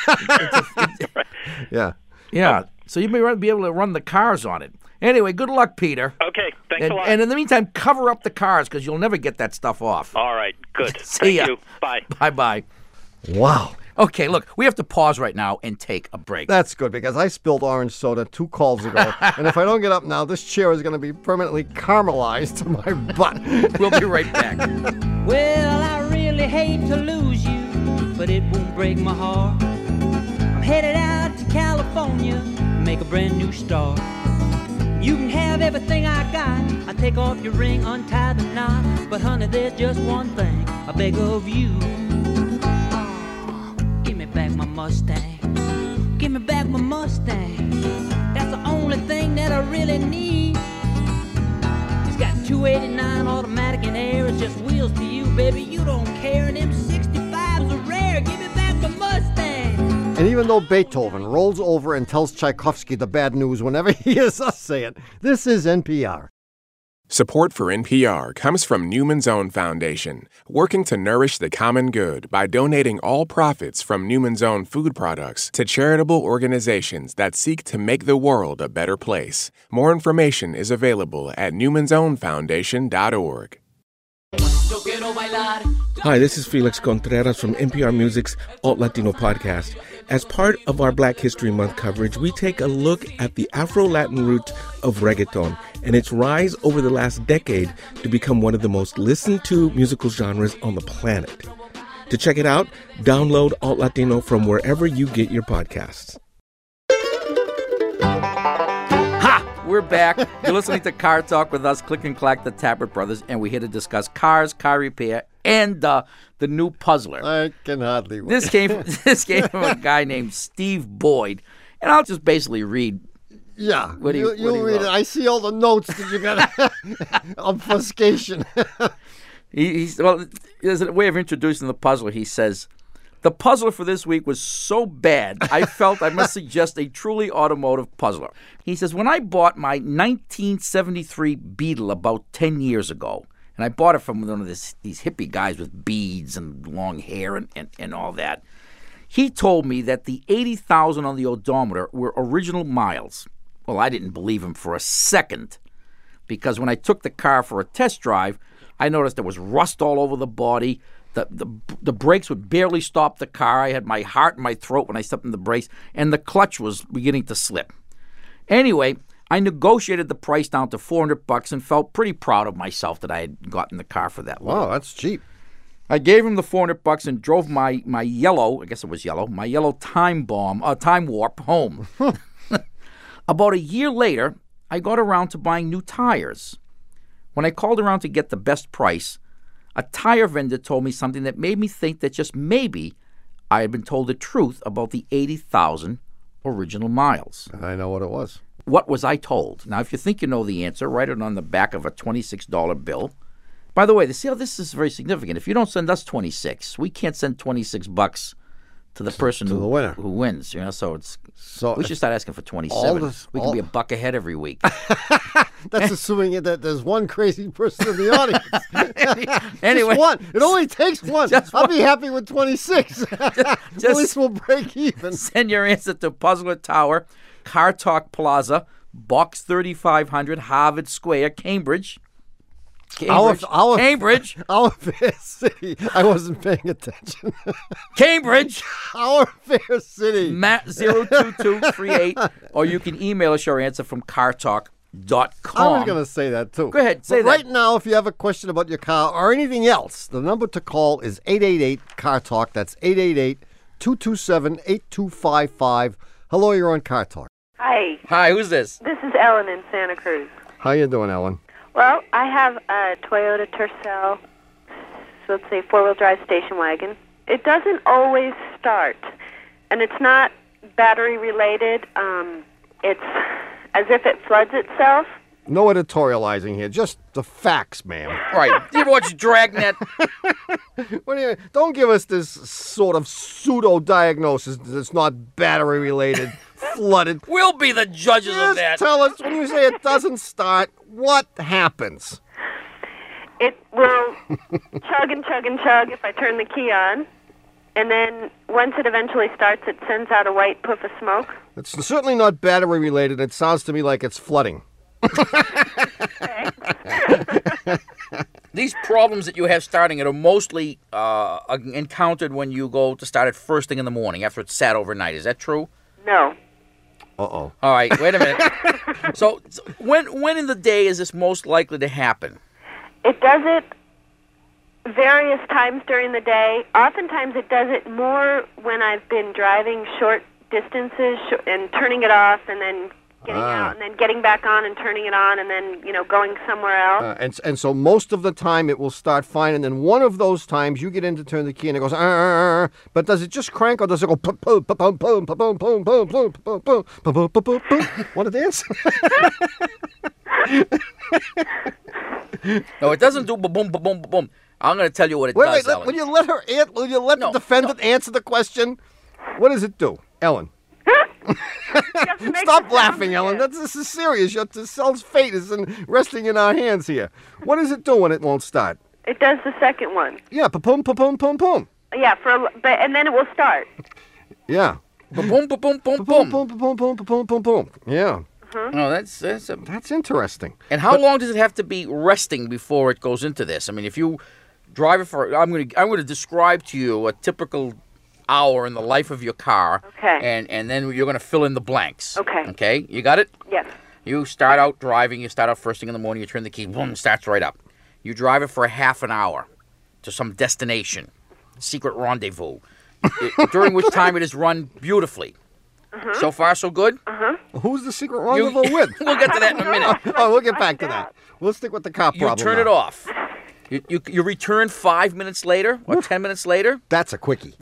Yeah. Yeah. So you may be able to run the cars on it. Anyway, good luck, Peter. Okay, thanks a lot. And in the meantime, cover up the cars because you'll never get that stuff off. All right, good. See ya. Thank you. Bye. Bye-bye. Wow. Okay, look, we have to pause right now and take a break. That's good because I spilled orange soda 2 calls ago. And if I don't get up now, this chair is going to be permanently caramelized to my butt. We'll be right back. Well, I really hate to lose you, but it won't break my heart. I'm headed out to California to make a brand new start. You can have everything I got. I take off your ring, untie the knot. But honey, there's just one thing I beg of you. Give me back my Mustang. Give me back my Mustang. That's the only thing that I really need. It's got 289 automatic and air. It's just wheels to you, baby. You don't care. And them 65s are rare. Give me back my Mustang. And even though Beethoven rolls over and tells Tchaikovsky the bad news whenever he hears us say it, this is NPR. Support for NPR comes from Newman's Own Foundation, working to nourish the common good by donating all profits from Newman's Own food products to charitable organizations that seek to make the world a better place. More information is available at newmansownfoundation.org. Hi, this is Felix Contreras from NPR Music's Alt Latino podcast. As part of our Black History Month coverage, we take a look at the Afro-Latin roots of reggaeton and its rise over the last decade to become one of the most listened to musical genres on the planet. To check it out, download Alt Latino from wherever you get your podcasts. We're back. You're listening to Car Talk with us, Click and Clack, the Tappert Brothers, and we're here to discuss cars, car repair, and the new Puzzler. I can hardly wait. This came from a guy named Steve Boyd, and I'll just basically read. Yeah, what he you'll read it. I see all the notes that you got. Obfuscation. Well, there's a way of introducing the Puzzler. He says, the Puzzler for this week was so bad, I felt I must suggest a truly automotive Puzzler. He says, when I bought my 1973 Beetle about 10 years ago, and I bought it from one of these hippie guys with beads and long hair and all that, he told me that the 80,000 on the odometer were original miles. Well, I didn't believe him for a second, because when I took the car for a test drive, I noticed there was rust all over the body. The brakes would barely stop the car. I had my heart in my throat when I stepped in the brakes, and the clutch was beginning to slip. Anyway, I negotiated the price down to $400 and felt pretty proud of myself that I had gotten the car for that low. Wow, that's cheap. I gave him the $400 and drove my yellow, I guess it was yellow, my yellow Time Warp home. About a year later, I got around to buying new tires. When I called around to get the best price, a tire vendor told me something that made me think that just maybe I had been told the truth about the 80,000 original miles. I know what it was. What was I told? Now, if you think you know the answer, write it on the back of a $26 bill. By the way, this is very significant. If you don't send us 26, we can't send $26 to the person the winner who wins. So we should start asking for 27. We can be a buck ahead every week. That's assuming that there's one crazy person in the audience. Anyway, just one. It only takes one. I'll be happy with 26. At least we'll break even. Send your answer to Puzzler Tower, Car Talk Plaza, Box 3500, Harvard Square, Cambridge. Cambridge. Our fair city. I wasn't paying attention. Cambridge. Our fair city. Matt 02238. Or you can email us your answer from cartalk.com. I was going to say that too. Go ahead, say that. Right now, if you have a question about your car or anything else, the number to call is 888-CAR-TALK. That's 888-227-8255. Hello, you're on Car Talk. Hi. Hi, who's this? This is Ellen in Santa Cruz. How you doing, Ellen? Well, I have a Toyota Tercel, so let's say four-wheel drive station wagon. It doesn't always start, and it's not battery related. It's as if it floods itself No editorializing here, just the facts, ma'am. Right. You ever watch Dragnet? Don't give us this sort of pseudo-diagnosis that's not battery-related, flooded. We'll be the judges of that. Tell us, when you say it doesn't start, what happens? It will chug and chug and chug if I turn the key on. And then once it eventually starts, it sends out a white puff of smoke. It's certainly not battery-related. It sounds to me like it's flooding. These problems that you have starting it are mostly encountered when you go to start it first thing in the morning after it's sat overnight. Is that true? No. Uh-oh. All right, wait a minute. So when in the day is this most likely to happen? It does it various times during the day. Oftentimes it does it more when I've been driving short distances and turning it off and then getting out and then getting back on and turning it on and then, going somewhere else. And so most of the time it will start fine, and then one of those times you get in to turn the key and it goes, but does it just crank or does it go boom, boom, boom, boom, boom, boom, boom, boom, boom, boom, boom, boom, boom, boom, boom? Want to dance? No, it doesn't do boom, boom, boom, boom. I'm going to tell you what it does, Ellen. Will you let the defendant answer the question? What does it do, Ellen? Stop laughing, Ellen. This is serious. Your cell's fate is resting in our hands here. What does it do when it won't start? It does the second one. Yeah, pa-boom, pa-boom, boom, boom. Yeah, and then it will start. Yeah. Boom, boom, boom, boom, boom. Boom, boom, boom, boom, boom, boom, boom. Yeah. No, that's interesting. And how long does it have to be resting before it goes into this? I mean, if you drive it for, I'm going to describe to you a typical hour in the life of your car. Okay. And then you're going to fill in the blanks. Okay. Okay? You got it? Yes. You start out driving. You start out first thing in the morning. You turn the key. Boom, it starts right up. You drive it for a half an hour to some destination, secret rendezvous, during which time it is run beautifully. So far, so good? Who's the secret rendezvous with? We'll get to that in a minute. We'll get back to that. We'll stick with the cop problem. You turn it off. You return 5 minutes later or 10 minutes later. That's a quickie.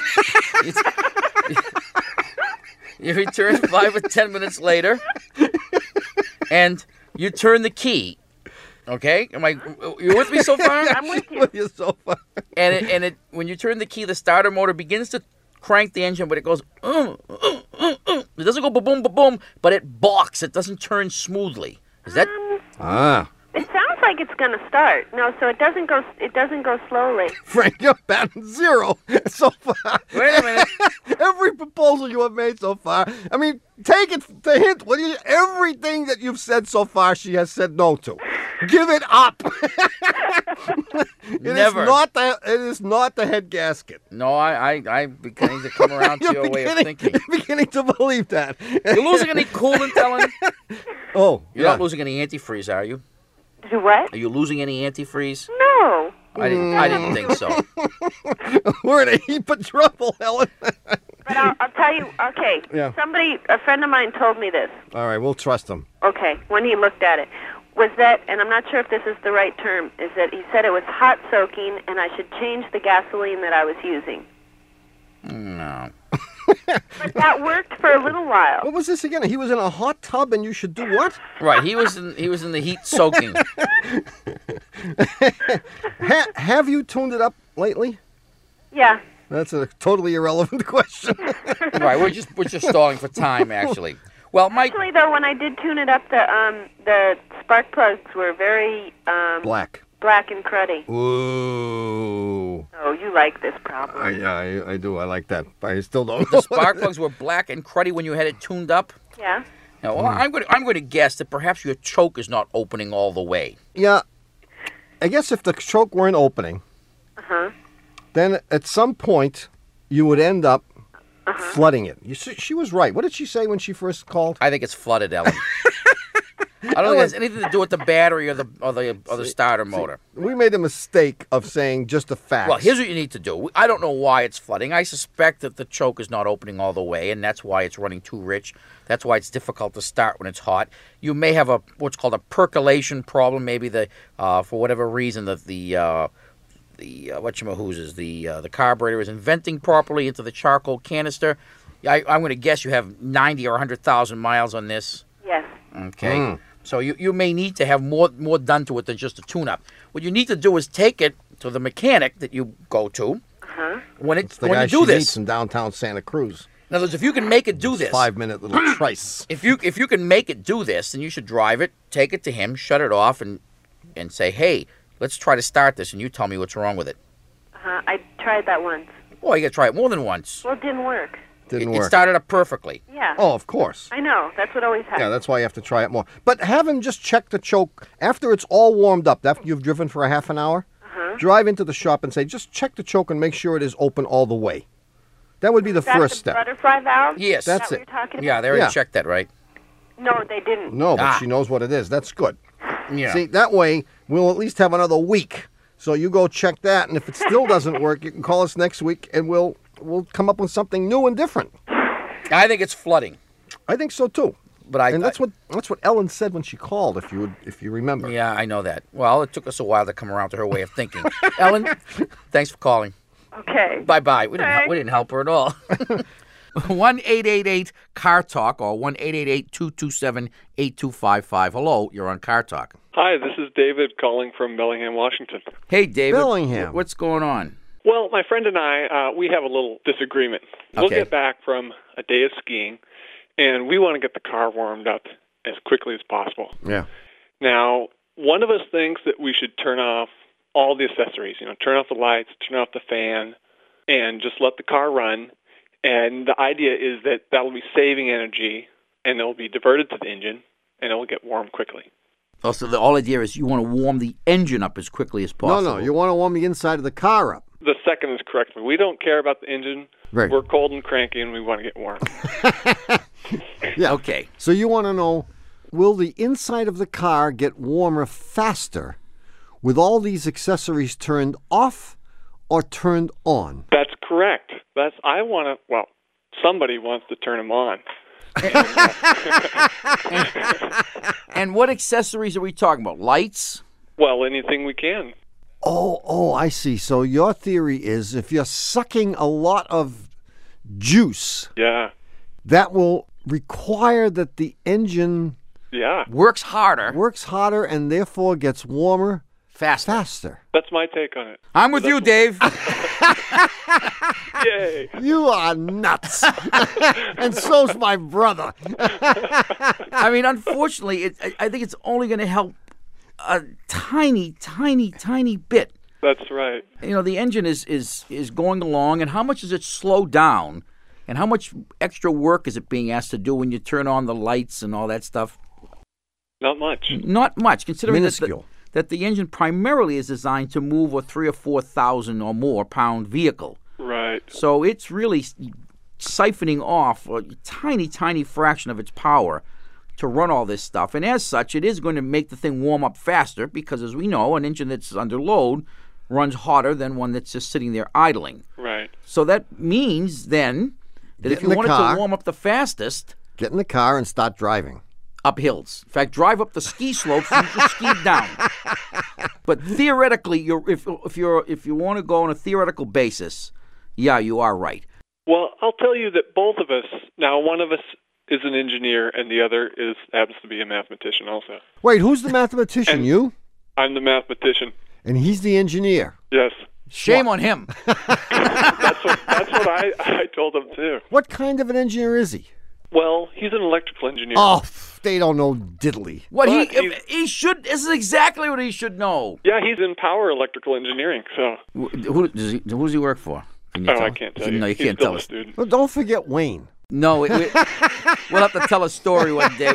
You return 5 or 10 minutes later, and you turn the key. Okay, you with me so far? I'm with you. You're so far. And when you turn the key, the starter motor begins to crank the engine, but it goes. It doesn't go boom, boom, boom, but it balks. It doesn't turn smoothly. Is that? It sounds like it's going to start. No, so it doesn't go. It doesn't go slowly. Frank, you're batting zero so far. Wait a minute. Every proposal you have made so far. I mean, take it the hint. Everything that you've said so far, she has said no to. Give it up. Never. It is not the head gasket. No, I'm beginning to come around to your way of thinking. You're beginning to believe that. You're losing any coolant, Ellen? Oh, You're not losing any antifreeze, are you? Do what? Are you losing any antifreeze? No. I didn't think so. We're in a heap of trouble, Helen. But I'll tell you, okay, Yeah. a friend of mine told me this, All right, we'll trust him. okay, when he looked at it, was that, and I'm not sure if this is the right term, is that he said it was hot soaking and I should change the gasoline that I was using. No. But that worked for a little while. What was this again? He was in a hot tub and you should do what? Right, he was in the heat soaking. Have you tuned it up lately? Yeah. That's a totally irrelevant question. Right, we're just stalling for time, actually. Well, Actually, though, when I did tune it up, the spark plugs were very Black and cruddy. Ooh. Oh, you like this problem. I do. I like that. I still don't know. The spark plugs were black and cruddy when you had it tuned up? Yeah. Now, well, I'm going to guess that perhaps your choke is not opening all the way. Yeah. I guess if the choke weren't opening, then at some point you would end up flooding it. She was right. What did she say when she first called? I think it's flooded, Ellen. I don't think it has anything to do with the battery or the starter motor. We made a mistake of saying just the facts. Well, here's what you need to do. I don't know why it's flooding. I suspect that the choke is not opening all the way, and that's why it's running too rich. That's why it's difficult to start when it's hot. You may have what's called a percolation problem. Maybe for whatever reason the carburetor is venting properly into the charcoal canister. I'm going to guess you have 90 or 100,000 miles on this. Yes. Okay. So you may need to have more done to it than just a tune-up. What you need to do is take it to the mechanic that you go to. When you do this in downtown Santa Cruz. In other words, if you can make it do this, 5-minute little trice. If you can make it do this, then you should drive it, take it to him, shut it off, and say, hey, let's try to start this, and you tell me what's wrong with it. I tried that once. Well, you got to try it more than once. Well, it didn't work. It started up perfectly. Yeah. Oh, of course. I know. That's what always happens. Yeah, that's why you have to try it more. But have him just check the choke after it's all warmed up, after you've driven for a half an hour. Drive into the shop and say, just check the choke and make sure it is open all the way. That would be the first step. Butterfly valve? Yes. That's what it. you're talking about? Yeah, they already checked that, right? No, they didn't. No, but she knows what it is. That's good. Yeah. See, that way we'll at least have another week. So you go check that, and if it still doesn't work, you can call us next week, and we'll come up with something new and different. I think it's flooding. I think so too. But that's what Ellen said when she called, if you remember. Yeah, I know that. Well, it took us a while to come around to her way of thinking. Ellen, thanks for calling. Okay. Bye-bye. We didn't help her at all. 1-888-CAR-TALK or 1-888-227-8255. Hello, you're on Car Talk. Hi, this is David calling from Bellingham, Washington. Hey, David. Bellingham. What's going on? Well, my friend and I, we have a little disagreement. We'll get back from a day of skiing, and we want to get the car warmed up as quickly as possible. Yeah. Now, one of us thinks that we should turn off all the accessories, turn off the lights, turn off the fan, and just let the car run. And the idea is that that'll be saving energy, and it'll be diverted to the engine, and it'll get warm quickly. Oh, so the whole idea is you want to warm the engine up as quickly as possible. No, you want to warm the inside of the car up. The second is correct. We don't care about the engine. Right. We're cold and cranky, and we want to get warm. Yeah. Okay. So you want to know, will the inside of the car get warmer faster with all these accessories turned off or turned on? That's correct. Somebody wants to turn them on. And what accessories are we talking about? Lights? Well, anything we can. Oh, I see. So your theory is if you're sucking a lot of juice, that will require that the engine works harder and therefore gets warmer faster. That's my take on it. I'm with you, Dave. Yay. You are nuts. And so's my brother. I mean, unfortunately, I think it's only going to help a tiny, tiny, tiny bit. That's right. The engine is going along, and how much does it slow down? And how much extra work is it being asked to do when you turn on the lights and all that stuff? Not much. Not much, considering minuscule. That the engine primarily is designed to move a 3,000 or 4,000 or more pound vehicle. Right. So it's really siphoning off a tiny, tiny fraction of its power to run all this stuff. And as such, it is going to make the thing warm up faster because, as we know, an engine that's under load runs hotter than one that's just sitting there idling. Right. So that means then that if you want it to warm up the fastest, get in the car and start driving. Up hills. In fact, drive up the ski slopes and you just ski down. But theoretically, if you want to go on a theoretical basis, yeah, you are right. Well, I'll tell you that both of us, now one of us is an engineer and the other happens to be a mathematician also. Wait, who's the mathematician? You? I'm the mathematician. And he's the engineer. Yes. Shame on him. That's what I told him too. What kind of an engineer is he? Well, he's an electrical engineer. Oh, they don't know diddly. What he should. This is exactly what he should know. Yeah, he's in power electrical engineering. So who does he work for? I can't tell you. No, you can't tell us. Well, don't forget Wayne. No, we'll have to tell a story one day.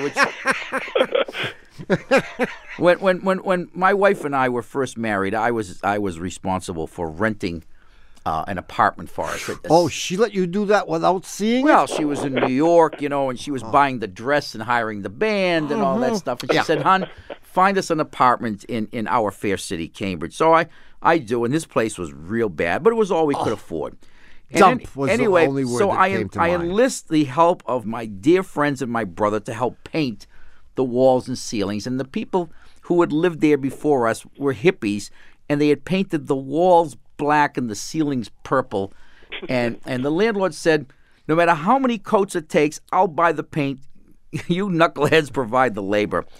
When my wife and I were first married, I was responsible for renting an apartment for us. Oh, she let you do that without seeing it? Well, she was in New York, and she was buying the dress and hiring the band and all that stuff. And she said, "Hon, find us an apartment in our fair city, Cambridge." So I do, and this place was real bad, but it was all we could afford. Dump was the only word so that came to mind. I enlist the help of my dear friends and my brother to help paint the walls and ceilings. And the people who had lived there before us were hippies, and they had painted the walls black and the ceilings purple. And the landlord said, "No matter how many coats it takes, I'll buy the paint. You knuckleheads provide the labor."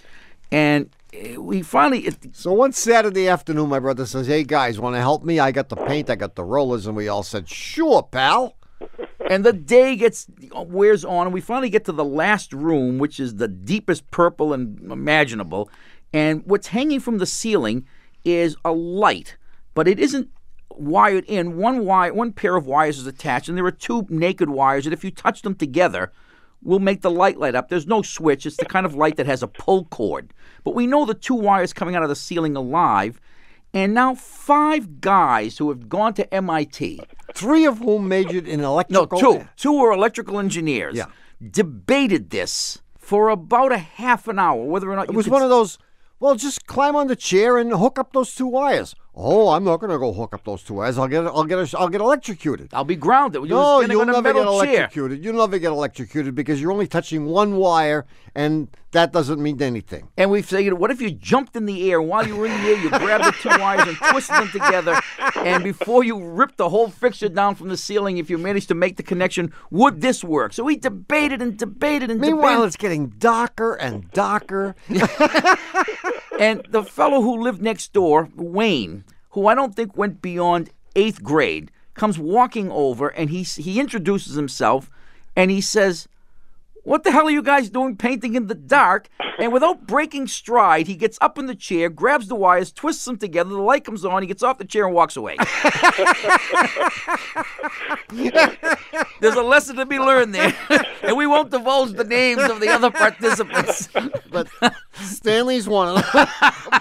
And we finally... So one Saturday afternoon, my brother says, hey, guys, want to help me? I got the paint, I got the rollers, and we all said, sure, pal. And the day wears on, and we finally get to the last room, which is the deepest purple imaginable. And what's hanging from the ceiling is a light, but it isn't wired in. One pair of wires is attached, and there are two naked wires, and if you touch them together, will make the light up. There's no switch. It's the kind of light that has a pull cord. But we know the two wires coming out of the ceiling are live, and now 5 guys who have gone to MIT. 3 of whom majored in electrical. No, 2. 2 were electrical engineers. Yeah. Debated this for about a half an hour, whether or not it was one of those, well, just climb on the chair and hook up those 2 wires. Oh, I'm not going to go hook up those 2 wires. I'll get electrocuted. I'll be grounded. No, you'll never get electrocuted. You'll never get electrocuted because you're only touching 1 wire, and that doesn't mean anything. And we figured, what if you jumped in the air? While you were in the air, you grabbed the 2 wires and twisted them together, and before you ripped the whole fixture down from the ceiling, if you managed to make the connection, would this work? So we debated and debated and Meanwhile, it's getting darker and darker. And the fellow who lived next door, Wayne, who I don't think went beyond 8th grade, comes walking over, and he introduces himself, and he says, what the hell are you guys doing painting in the dark? And without breaking stride, he gets up in the chair, grabs the wires, twists them together, the light comes on, he gets off the chair and walks away. There's a lesson to be learned there, and we won't divulge the names of the other participants. But Stanley's one of them.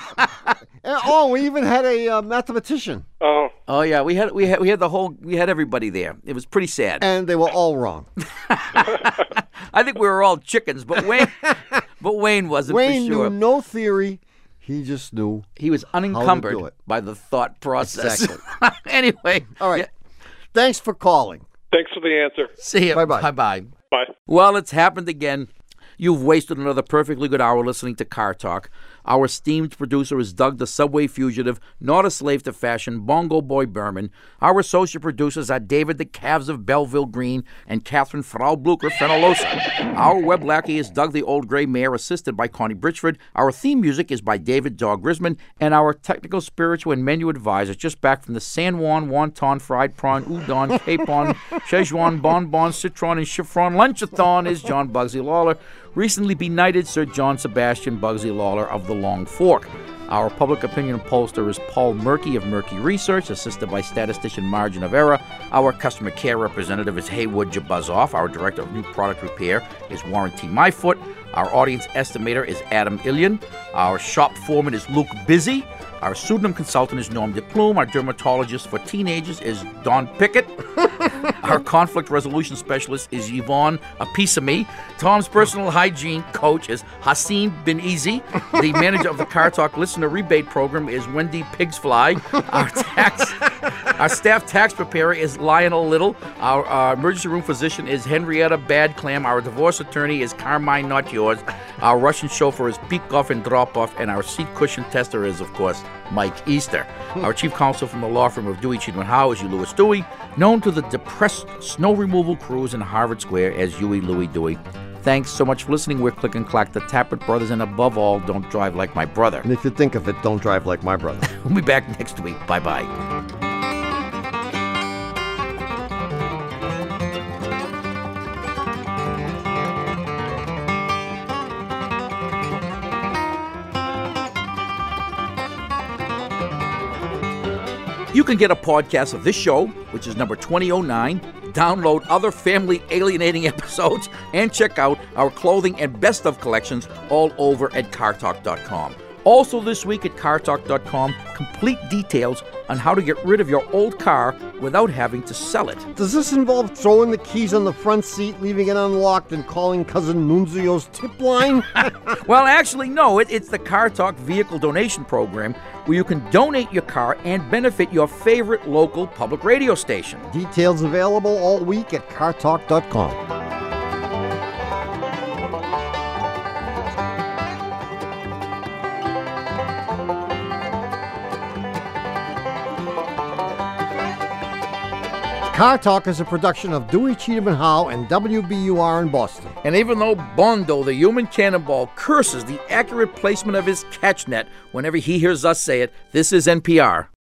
Oh, we even had a mathematician. Oh yeah, we had everybody there. It was pretty sad, and they were all wrong. I think we were all chickens, but Wayne wasn't. Wayne for sure. knew no theory. He just knew he was unencumbered by the thought process. Exactly. Anyway, all right. Thanks for calling. Thanks for the answer. See you. Bye-bye. Bye. Bye. Well, it's happened again. You've wasted another perfectly good hour listening to Car Talk. Our esteemed producer is Doug, the Subway Fugitive, not a slave to fashion, Bongo Boy Berman. Our associate producers are David, the Calves of Belleville Green, and Catherine Frau Blucher Fenolosa. Our web lackey is Doug, the Old Gray Mare, assisted by Connie Britchford. Our theme music is by David Dog Grisman, and our technical, spiritual, and menu advisor, just back from the San Juan, wonton, fried prawn, udon, capon, Szechuan, bonbon, citron, and chiffon lunchathon is John Bugsy Lawler. Recently benighted Sir John Sebastian Bugsy Lawler of the Long Fork. Our public opinion pollster is Paul Murky of Murky Research, assisted by statistician Margin of Error. Our customer care representative is Haywood Jabuzzoff. Our director of new product repair is Warren T. Myfoot. Our audience estimator is Adam Illian. Our shop foreman is Luke Busy. Our pseudonym consultant is Norm DePlume. Our dermatologist for teenagers is Don Pickett. Our conflict resolution specialist is Yvonne A Piece of Me. Tom's personal hygiene coach is Hassim Bin Easy. The manager of the Car Talk listener rebate program is Wendy Pigsfly. Our staff tax preparer is Lionel Little. Our emergency room physician is Henrietta Bad Clam. Our divorce attorney is Carmine Not Yours. Our Russian chauffeur is Peek Off and Drop Off. And our seat cushion tester is, of course, Mike Easter. Our chief counsel from the law firm of Dewey, Cheatham & Howe is Hugh Lewis Dewey, known to the depressed snow removal crews in Harvard Square as Huey Louie Dewey. Thanks so much for listening. We're Click and Clack, the Tappert Brothers, and above all, don't drive like my brother. And if you think of it, don't drive like my brother. We'll be back next week. Bye-bye. You can get a podcast of this show, which is number 2009, download other family alienating episodes, and check out our clothing and best of collections all over at cartalk.com. Also this week at cartalk.com, complete details on how to get rid of your old car without having to sell it. Does this involve throwing the keys on the front seat, leaving it unlocked, and calling Cousin Nunzio's tip line? Well, actually, no. It's the Car Talk Vehicle Donation Program, where you can donate your car and benefit your favorite local public radio station. Details available all week at cartalk.com. Car Talk is a production of Dewey, Cheatham and Howe and WBUR in Boston. And even though Bondo, the human cannonball, curses the accurate placement of his catch net whenever he hears us say it, this is NPR.